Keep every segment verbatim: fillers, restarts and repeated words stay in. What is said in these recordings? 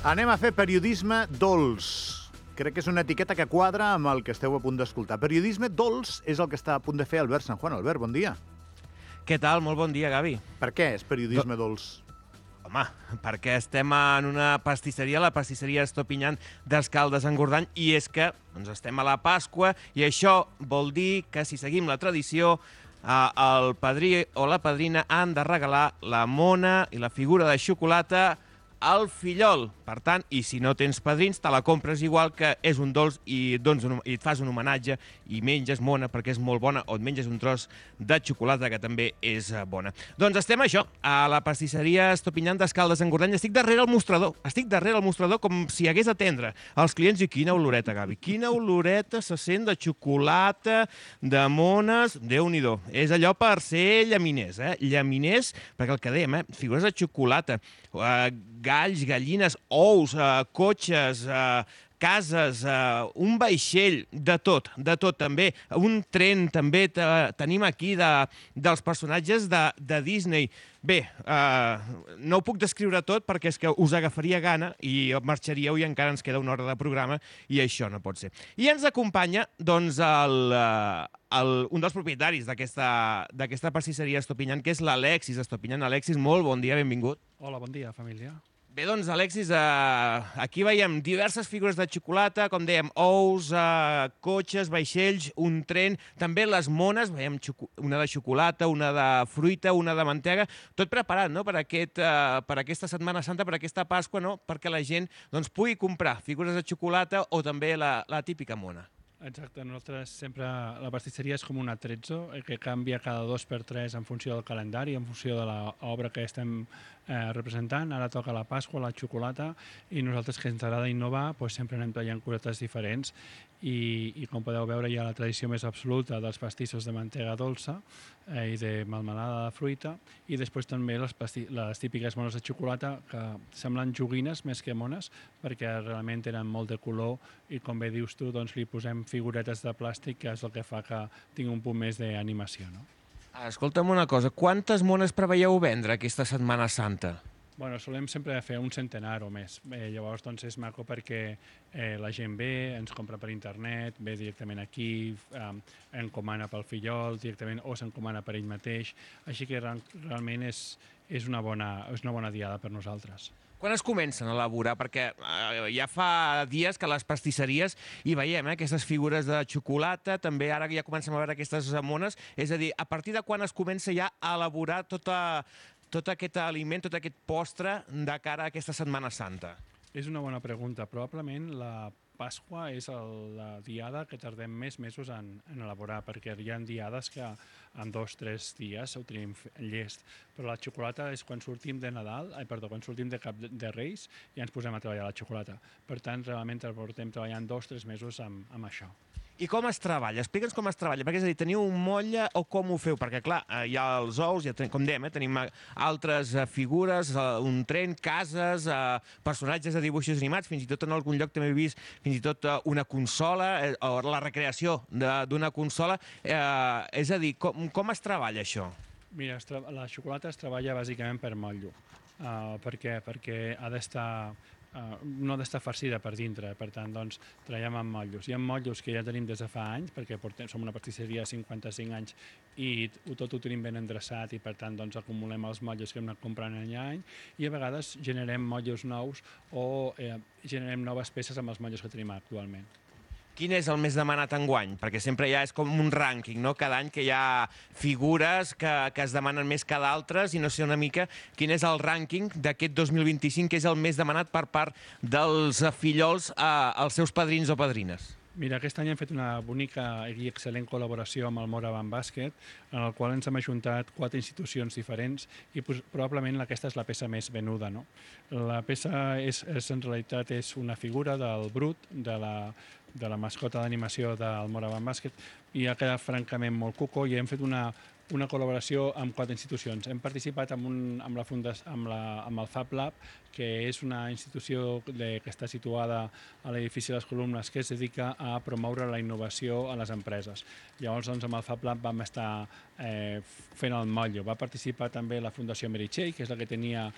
Anem a fer periodisme dolç. Crec que és una etiqueta que quadra amb el que esteu a punt d'escoltar. Periodisme dolç és el que està a punt de fer Albert San Juan. Albert, bon dia. Què tal? Molt bon dia, Gavi. Per què és periodisme Do... dolç? Home, perquè estem en una pastisseria, la pastisseria Estopinyan d'Escaldes en Gordany, i és que doncs, estem a la Pasqua i això vol dir que si seguim la tradició, eh, el padrí o la padrina han de regalar la mona i la figura de xocolata al fillol. Per tant, i si no tens padrins, te la compres igual, que és un dolç i, doncs, un, i et fas un homenatge i menges mona perquè és molt bona, o et menges un tros de xocolata que també és bona. Doncs estem això, a la pastisseria Estopinyan d'Escaldes en Gordany. Estic darrere el mostrador, estic darrere el mostrador com si hagués d'atendre els clients. I quina oloreta, Gavi, quina oloreta se sent de xocolata, de mones, Déu-n'hi-do. És allò per ser llaminers, eh? Llaminers, perquè el que dèiem, eh? Figures de xocolata, eh, galls, gallines, ous, eh, cotxes, eh, cases, eh, un vaixell, de tot, de tot també. Un tren també te, tenim aquí de, dels personatges de, de Disney. Bé, eh, no ho puc descriure tot perquè és que us agafaria gana i marxaríeu i encara ens queda una hora de programa i això no pot ser. I ens acompanya doncs el, el, un dels propietaris d'aquesta pastisseria Estopinyan, que és l'Alexis Estopinyan. Alexis, molt bon dia, benvingut. Hola, bon dia, família. Bé, doncs, Alexis, eh, aquí veiem diverses figures de xocolata, com dèiem, ous, eh, cotxes, vaixells, un tren, també les mones, veiem una de xocolata, una de fruita, una de mantega, tot preparat, no?, per, aquest, eh, per aquesta Setmana Santa, per aquesta Pasqua, no?, perquè la gent doncs, pugui comprar figures de xocolata o també la, la típica mona. Exacte, nosaltres sempre, la pastisseria és com un atrezzo que canvia cada dos per tres en funció del calendari, en funció de l'obra que estem eh, representant. Ara toca la Pasqua, la xocolata, i nosaltres, que ens agrada innovar, doncs sempre anem tallant cosetes diferents i, i com podeu veure hi ha la tradició més absoluta dels pastissos de mantega dolça eh, i de melmelada de fruita, i després també les, les típiques mones de xocolata que semblen joguines més que mones perquè realment tenen molt de color i, com bé dius tu, doncs li posem figuretes de plàstic, que és el que fa que tingui un punt més d'animació, no? Escolta'm una cosa, quantes mones preveieu vendre aquesta Setmana Santa? Bueno, solem sempre fer un centenar o més. Eh, llavors, doncs, és maco perquè eh, la gent ve, ens compra per internet, ve directament aquí, eh, encomana pel fillol, directament, o s'encomana per ell mateix. Així que realment és, és, una bona, és una bona diada per nosaltres. Quan es comencen a elaborar? Perquè eh, ja fa dies que a les pastisseries hi veiem eh, aquestes figures de xocolata, també ara ja comencem a veure aquestes mones. És a dir, a partir de quan es comença ja a elaborar tota, tot aquest aliment, tot aquest postre de cara a aquesta Setmana Santa? És una bona pregunta. Probablement la Pasqua és el, la diada que tardem més mesos en, en elaborar, perquè hi ha diades que en dos o tres dies ho tenim llest. Però la xocolata és quan sortim de Nadal, ai, perdó, quan sortim de Cap de Reis i ens posem a treballar la xocolata. Per tant, realment portem treballant dos o tres mesos amb, amb això. I com es treballa? Explica'ns com es treballa, perquè és a dir, teniu un motlle o com ho feu? Perquè, clar, hi ha els ous, ja ten, com dèiem, eh, tenim altres figures, un tren, cases, personatges de dibuixos animats, fins i tot en algun lloc també he vist fins i tot una consola, o la recreació d'una consola. Eh, és a dir, com, com es treballa això? Mira, la xocolata es treballa bàsicament per motllo. Uh, per què? Perquè ha d'estar... Uh, no ha d'estar farcida per dintre, per tant, doncs, treballem amb motllos. Hi ha motllos que ja tenim des de fa anys, perquè portem, som una pastisseria de cinquanta-cinc anys i tot ho tenim ben endreçat i, per tant, doncs, acumulem els motllos que hem anat comprant any a any, i a vegades generem motllos nous o eh, generem noves peces amb els motllos que tenim actualment. Quin és el més demanat enguany? Perquè sempre ja és com un rànquing, no? Cada any que hi ha figures que, que es demanen més que d'altres, i no sé una mica quin és el rànquing d'aquest dos mil vint-i-cinc, que és el més demanat per part dels fillols a, als seus padrins o padrines. Mira, aquest any hem fet una bonica i excel·lent col·laboració amb el Moravan Bàsquet, en el qual ens hem ajuntat quatre institucions diferents i probablement aquesta és la peça més venuda, no? La peça és, és en realitat és una figura del Brut, de la, de la mascota d'animació del Moraván Bàsquet, i ha quedat francament molt cuco, i hem fet una, una col·laboració amb quatre institucions. Hem participat amb, un, amb, la fundació, amb, la, amb el Fab Lab, que és una institució de, que està situada a l'edifici de les Columnes, que es dedica a promoure la innovació a les empreses. Llavors, doncs, amb el Fab Lab vam estar eh, fent el motllo. Va participar també la Fundació Meritxell, que és la que tenia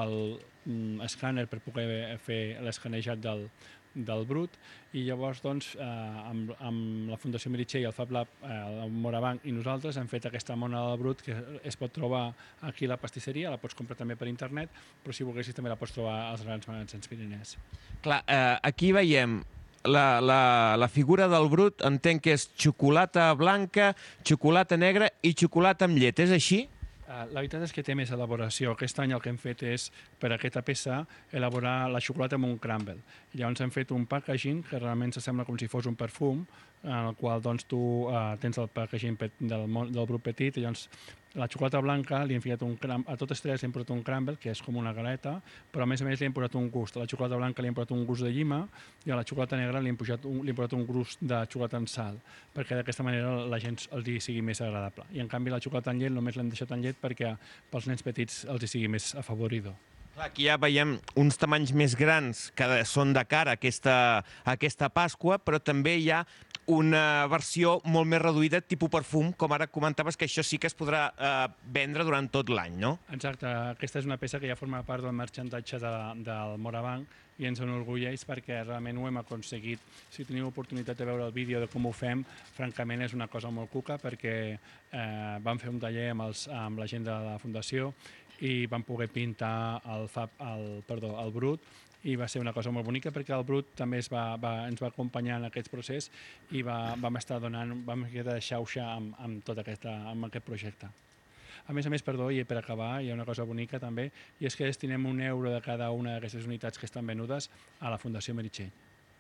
l'escàner per poder fer l'escanejat del, del brut, i llavors doncs, eh, amb, amb la Fundació Meritxell, el Fab Lab, eh, el Morabanc i nosaltres hem fet aquesta mona del brut que es pot trobar aquí a la pastisseria, la pots comprar també per internet, però si volguessis també la pots trobar als grans magatzems Pirinès. Clar, eh, aquí veiem la, la, la figura del brut, entenc que és xocolata blanca, xocolata negra i xocolata amb llet, és així? La veritat és que té més elaboració. Aquest any el que hem fet és, per aquesta peça, elaborar la xocolata amb un crumble. Llavors hem fet un packaging que realment s'assembla com si fos un perfum, en el qual doncs, tu eh, tens el packaging del, del brut petit, i llavors la xocolata blanca li hem ficat un crumble, a totes tres li hem posat un crumble, que és com una galeta, però a més a més li hem posat un gust. A la xocolata blanca li hem posat un gust de llima, i a la xocolata negra li hem posat un, li hem posat un gust de xocolata en sal, perquè d'aquesta manera la gent els hi sigui més agradable. I en canvi la xocolata en llet només l'hem deixat en llet perquè pels nens petits els hi sigui més afavoridor. Clar, aquí ja veiem uns tamanys més grans que són de cara a aquesta, a aquesta Pasqua, però també hi ha una versió molt més reduïda, tipus perfum, com ara comentaves, que això sí que es podrà eh, vendre durant tot l'any, no? Exacte. Aquesta és una peça que ja forma part del marxandatge de, del Morabanc, i ens enorgulleix perquè realment ho hem aconseguit. Si teniu oportunitat de veure el vídeo de com ho fem, francament és una cosa molt cuca, perquè eh, vam fer un taller amb, els, amb la gent de la Fundació i vam poder pintar el, fab, el, perdó, el brut, i va ser una cosa molt bonica perquè el brut també es va, va, ens va acompanyar en aquest procés i va, vam estar donant, vam quedar de xauxa amb, amb, tot aquesta, amb aquest projecte. A més a més, perdó, i per acabar, hi ha una cosa bonica també, i és que destinem un euro de cada una d'aquestes unitats que estan venudes a la Fundació Meritxell.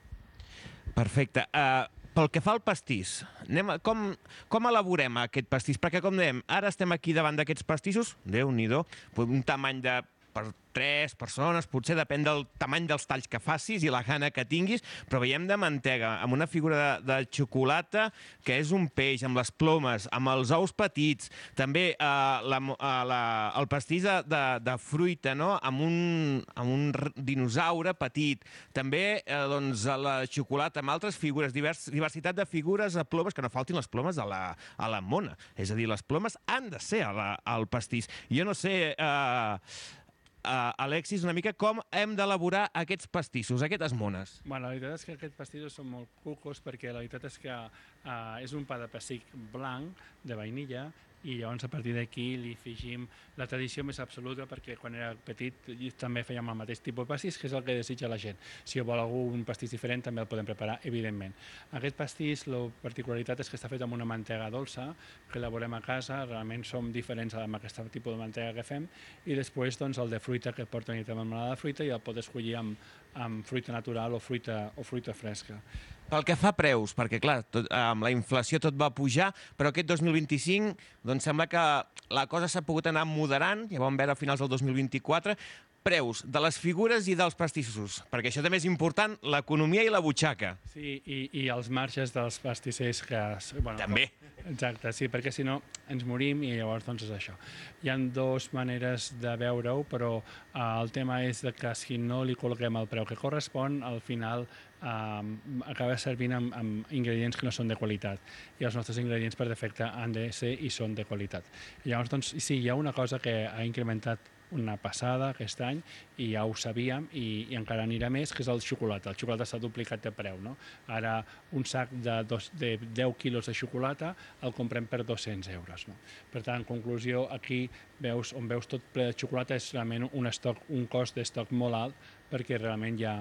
Perfecte. Uh, pel que fa al pastís, anem a, com, com elaborem aquest pastís? Perquè, com dèiem, ara estem aquí davant d'aquests pastissos, Déu-n'hi-do, un tamany de per tres persones, potser depèn del tamany dels talls que facis i la gana que tinguis, però veiem de mantega, amb una figura de, de xocolata, que és un peix, amb les plomes, amb els ous petits, també eh, la, la, el pastís de, de, de fruita, no? amb, un, amb un dinosaure petit, també eh, doncs, la xocolata amb altres figures, divers, diversitat de figures a plomes, que no faltin les plomes a la, a la mona, és a dir, les plomes han de ser a la, al pastís. Jo no sé... Eh, Uh, Alexis, una mica com hem d'elaborar aquests pastissos, aquestes mones? Bueno, la veritat és que aquests pastissos són molt cucos perquè la veritat és que uh, és un pa de pessic blanc de vainilla i llavors a partir d'aquí li afegim la tradició més absoluta perquè quan era petit també fèiem el mateix tipus de pastís, que és el que desitja la gent. Si vol algun pastís diferent també el podem preparar, evidentment. Aquest pastís, la particularitat és que està fet amb una mantega dolça que elaborem a casa, realment som diferents amb aquest tipus de mantega que fem, i després doncs, el de fruita que porta una mica de melmelada de fruita i el pot escollir amb, amb fruita natural o fruita, o fruita fresca. Pel que fa a preus, perquè clar, tot, amb la inflació tot va pujar, però aquest dos mil vint-i-cinc doncs sembla que la cosa s'ha pogut anar moderant, ja vam veure a finals del dos mil vint-i-quatre, preus de les figures i dels pastissos, perquè això també és important, l'economia i la butxaca. Sí, i, i els marges dels pastissers que... Bueno, també. Exacte, sí, perquè si no ens morim i llavors doncs és això. Hi ha dues maneres de veure-ho, però eh, el tema és que si no li col·loquem el preu que correspon, al final eh, acaba servint amb, amb ingredients que no són de qualitat. I els nostres ingredients per defecte han de ser i són de qualitat. I llavors, doncs, sí, hi ha una cosa que ha incrementat una passada aquest any i ja ho sabíem i, i encara anirà més, que és el xocolata. El xocolata s'ha duplicat de preu, no? Ara un sac de, dos, de deu quilos de xocolata el comprem per dos-cents euros. No? Per tant, en conclusió, aquí veus, on veus tot ple de xocolata és realment un, estoc, un cost d'estoc molt alt perquè realment hi ha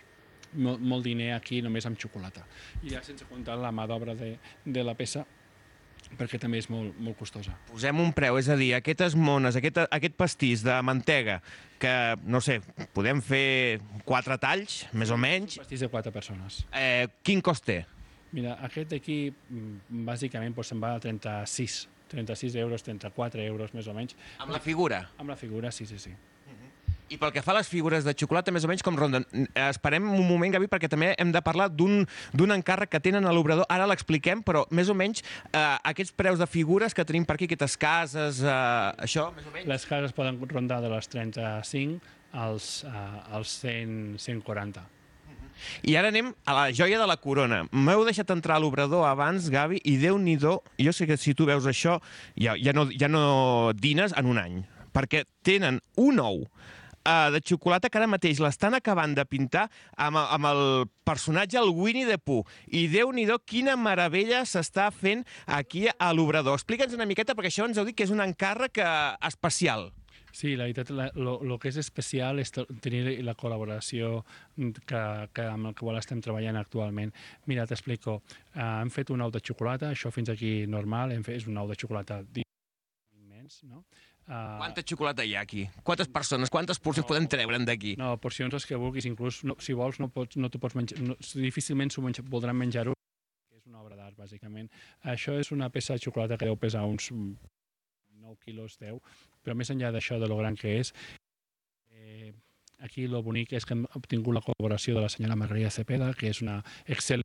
molt, molt diner aquí només amb xocolata. I ja sense comptar la mà d'obra de, de la peça, perquè també és molt, molt costosa. Posem un preu, és a dir, aquestes mones, aquest, aquest pastís de mantega, que, no sé, podem fer quatre talls, més o menys. Un pastís de quatre persones. Eh, quin cost té? Mira, aquest d'aquí, bàsicament, doncs, se'n va a trenta-sis. trenta-sis euros, trenta-quatre euros, més o menys. Amb la figura? Amb la figura, sí, sí, sí. I pel que fa a les figures de xocolata, més o menys com ronden. Esperem un moment, Gavi, perquè també hem de parlar d'un encàrrec que tenen a l'obrador. Ara l'expliquem, però més o menys eh, aquests preus de figures que tenim per aquí, aquestes cases, eh, això, més o menys? Les cases poden rondar de les trenta-cinc als, uh, als cent, cent quaranta. I ara anem a la joia de la corona. M'heu deixat entrar a l'obrador abans, Gavi, i Déu-n'hi-do, jo sé que si tu veus això ja, ja, no, ja no dines en un any, perquè tenen un ou Uh, de xocolata que ara mateix l'estan acabant de pintar amb, amb el personatge, el Winnie the Pooh. I Déu-n'hi-do, quina meravella s'està fent aquí a l'obrador. Explica'ns una miqueta, perquè això ens heu dit que és un encàrrec uh, especial. Sí, la veritat, el que és especial és tenir la col·laboració que, que amb el qual estem treballant actualment. Mira, t'explico. Uh, hem fet un ou de xocolata, això fins aquí normal, hem fet, és un ou de xocolata immens, no? Uh, Quanta xocolata hi ha aquí? Quantes persones, quantes porcions no, podem treure'n d'aquí? No, porcions les que vulguis, inclús no, si vols no, pots, no t'ho pots menjar, no, difícilment s'ho menja, voldran menjar-ho, és una obra d'art, bàsicament. Això és una peça de xocolata que deu pesar uns nou quilos, deu, però més enllà d'això, de lo gran que és, eh, aquí lo bonic és que hem obtingut la col·laboració de la senyora Margarida Cepeda, que és una excel·lent,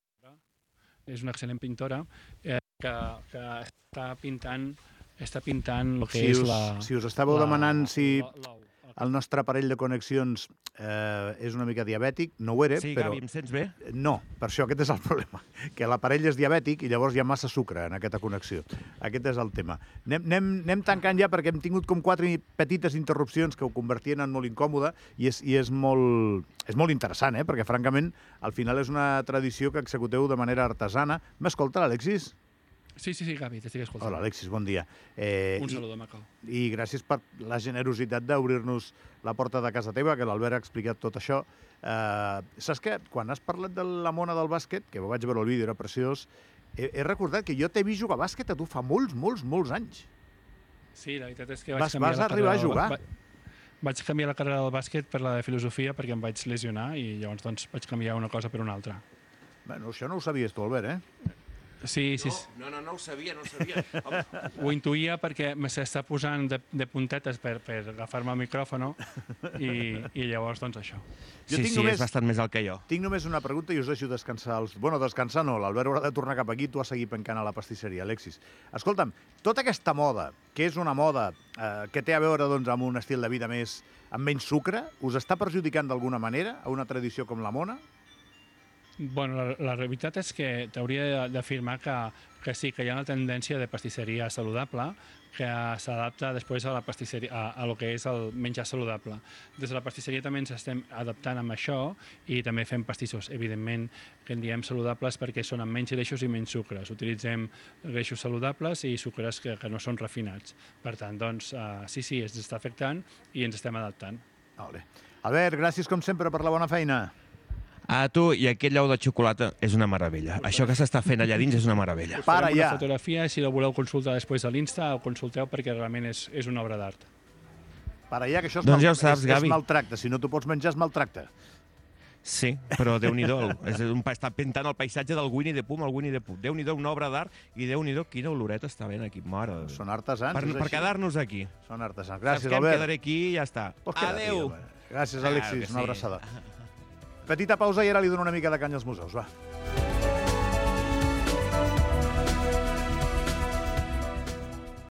és una excel·lent pintora, eh, que, que està pintant està pintant el que si és us, la... Si us estàveu la, demanant si la, la, la, el nostre aparell de connexions eh, és una mica diabètic, no ho era, sí, però... Sí, Gavi, em sents bé? No, per això aquest és el problema, que l'aparell és diabètic i llavors hi ha massa sucre en aquesta connexió. Aquest és el tema. Anem, anem, anem tancant ja perquè hem tingut com quatre petites interrupcions que ho convertien en molt incòmode i és, i és, molt, és molt interessant, eh? Perquè francament al final és una tradició que executeu de manera artesana. M'escolta, Alexis? Sí, sí, sí, Gavi, t'estic escoltant. Hola, Alexis, bon dia. Eh, Un saludo, Macau. I, I gràcies per la generositat d'obrir-nos la porta de casa teva, que l'Albert ha explicat tot això. Eh, saps què? Quan has parlat de la mona del bàsquet, que vaig veure el vídeo, era preciós, he, he recordat que jo t'he vist jugar a bàsquet a tu fa molts, molts, molts anys. Sí, la veritat és que vaig vas, canviar vas la arribar a carrera jugar? Va, vaig canviar la carrera del bàsquet per la de filosofia perquè em vaig lesionar i llavors doncs, vaig canviar una cosa per una altra. Bueno, això no ho sabies tu, Albert, eh? Sí, sí. No, no, no, no ho sabia, no ho sabia. Ho intuïa perquè s'està posant de, de puntetes per, per agafar-me el micròfon i, i llavors, doncs, això. Jo sí, sí, només, és bastant més alt que jo. Tinc només una pregunta i us deixo descansar. Els... Bueno, descansar no, l'Albert haurà de tornar cap aquí, tu has seguit pencant a la pastisseria, Alexis. Escolta'm, tota aquesta moda, que és una moda eh, que té a veure doncs, amb un estil de vida més amb menys sucre, us està perjudicant d'alguna manera a una tradició com la mona? Bueno, la, la veritat és que t'hauria d'afirmar que, que sí, que hi ha una tendència de pastisseria saludable que s'adapta després a la pastisseria, a, a lo que és el menjar saludable. Des de la pastisseria també ens estem adaptant amb això i també fem pastissos, evidentment, que en diem saludables perquè són amb menys greixos i menys sucres. Utilitzem greixos saludables i sucres que, que no són refinats. Per tant, doncs, uh, sí, sí, ens està afectant i ens estem adaptant. Vale. Albert, gràcies com sempre per la bona feina. A tu, i aquest llau de xocolata és una meravella. Això que s'està fent allà dins és una meravella. Para ja. ja. Una fotografia, si la voleu consultar després a l'Insta, ho consulteu perquè realment és, és una obra d'art. Para ja, que això és, doncs mal, ja ho saps, és, Gavi. és maltracte. Si no t'ho pots menjar, és maltracte. Sí, però Déu-n'hi-do. Està pintant el paisatge del Winnie the Pooh amb el Winnie the Pooh. Déu-n'hi-do, una obra d'art, i Déu-n'hi-do, quina oloreta està ben aquí. Mare de Déu. Són artesans, Per, és per així. quedar-nos aquí. Són artesans. Gràcies, Saps que Albert. em quedaré aquí i ja està. Adéu. Gràcies, Alexis. Claro una sí. abraçada. Petita pausa i ara li dono una mica de canya als museus, va.